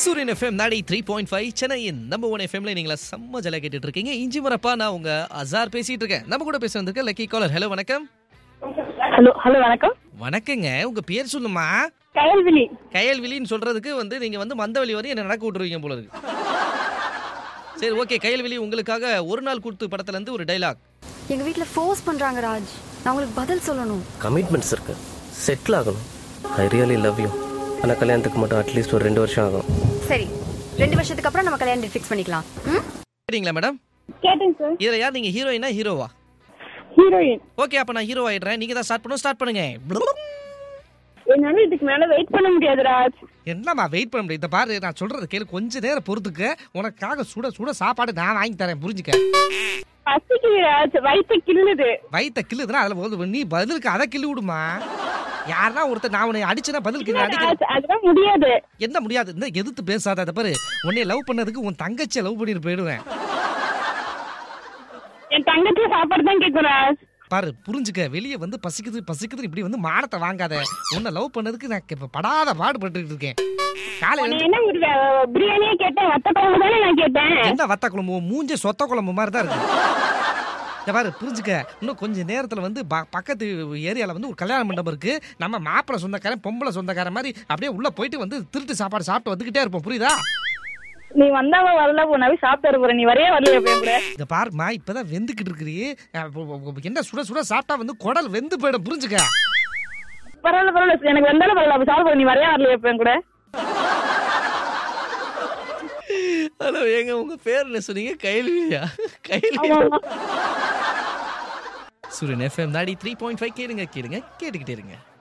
சூரியன் எஃப்எம் 3.5 சென்னையின் நம்பர் 1 எஃப்எம்ல நீங்களா செம்ம ஜாலியா கேட்டுட்டு இருக்கீங்க. இஞ்சி மரப்பா, நான் உங்க அசார் பேசிட்டு இருக்கேன். நம்ம கூட பேச வந்திருக்க லக்கி காலர். ஹலோ வணக்கம். ஹலோ வணக்கம். வணக்கங்க, உங்க பேர் சொல்லுமா? கயல்விழி. கயல்விழின்னு சொல்றதுக்கு நீங்க மந்தவெளி வரை என்ன நடக்க விட்டுருவீங்க போல இருக்கு. சரி, ஓகே. கயல்விழி, உங்களுக்காக ஒரு நாள் கூத்து படத்துல இருந்து ஒரு டைலாக். எங்க வீட்ல ஃபோர்ஸ் பண்றாங்க ராஜ், நான் உங்களுக்கு பதில் சொல்லணும். கமிட்மெண்ட்ஸ் இருக்கு, செட்டில் ஆகணும். I really love you. ஆனால் கல்யாணத்துக்கு மட்டும் அட்லீஸ்ட் ஒரு 2 வருஷம் ஆகும். சரி, 2 வருஷத்துக்கு அப்புறம் நம்ம கல்யாணம் டேட் ஃபிக்ஸ் பண்ணிக்கலாம். சரிங்களா மேடம்? கேட்டேன் சார். இதுல யார், நீங்க ஹீரோயினா ஹீரோவா? ஹீரோயின். ஓகே, அப்ப நான் ஹீரோ ஆயிடுறேன். நீங்க தான் ஸ்டார்ட் பண்ணுங்க. என்னால இதுக்கு மேல வெயிட் பண்ண முடியாது ராஜ். என்னம்மா வெயிட் பண்ண முடியும்? இந்த பாரு, நான் சொல்றது கேளு, கொஞ்ச நேரம் பொறுத்துக்க. உனக்காக சுட சுட சாப்பாடு நான் வாங்கி தரேன், புரிஞ்சுக்க. பசிக்குது ராஜ், வயிற்று கிள்ளுது. வயிற்ற கிள்ளுதுன்னா அதுல நீ பதிலுக்கு அதை கிள்ளி விடுமா. யாருன்னா ஒருத்தர் நான் உன்னை அடிச்சேன்னா பதிலுக்கு அடிக்க அதெல்லாம் முடியாது. என்ன முடியாது? இந்த எதிர்த்து பேசாத. அதை பாரு, உன்னை லவ் பண்ணதுக்கு உன் தங்கச்சியை லவ் பண்ணிட்டு போயிடுவேன். என் தங்கச்சி சாப்பாடு தான் கேட்கும் ராஜ். பாரு, புரிஞ்சுக்க. வெளியே பசிக்குது இப்படி மானத்தை வாங்காத. உன்னை லவ் பண்ணதுக்கு நான் இப்ப படாத பாடுபட்டு இருக்கேன். காலையில என்ன பிரியாணியே கேட்டேன், வத்த குழம்பு தானே நான் கேட்டேன். என்ன வத்த குழம்பு? மூஞ்சே சொத்த குழம்பு மாதிரி தான் இருக்கு. பாரு, புரிஞ்சுக்க. இன்னும் கொஞ்சம் நேரத்துல பக்கத்து ஏரியால ஒரு கல்யாண மண்டபம் இருக்கு. நம்ம மாப்பிள்ளை சொந்தக்காரன் பொம்பளை சொந்தக்காரன் மாதிரி அப்படியே உள்ள போயிட்டு திருட்டு சாப்பாடு சாப்பிட்டு வந்துகிட்டே இருப்போம், புரியுதா? நீ வந்தாவ வரல, போனாவே சாப்பிட்டு போற. நீ வரையே வரலையே கூட. இத பாருமா, இப்பதான் வெந்துகிட்டு இருக்கிறீ. என்ன சுட சுட சாப்பிட்டா குடல் வெந்து போயிடும், புரிஞ்சுக்க. பரவாயில்ல, எனக்கு வந்தாலும் பரவாயில்ல, அப்ப சாப்பிட. நீ வரையே வரலையே கூட. ஹலோ, ஏங்க உங்க பேர் என்ன சொன்னீங்க? கயல்விழியா? சூரியன் எஃப்எம் 3.5 கேளுங்க கேட்டுக்கிட்டே இருங்க.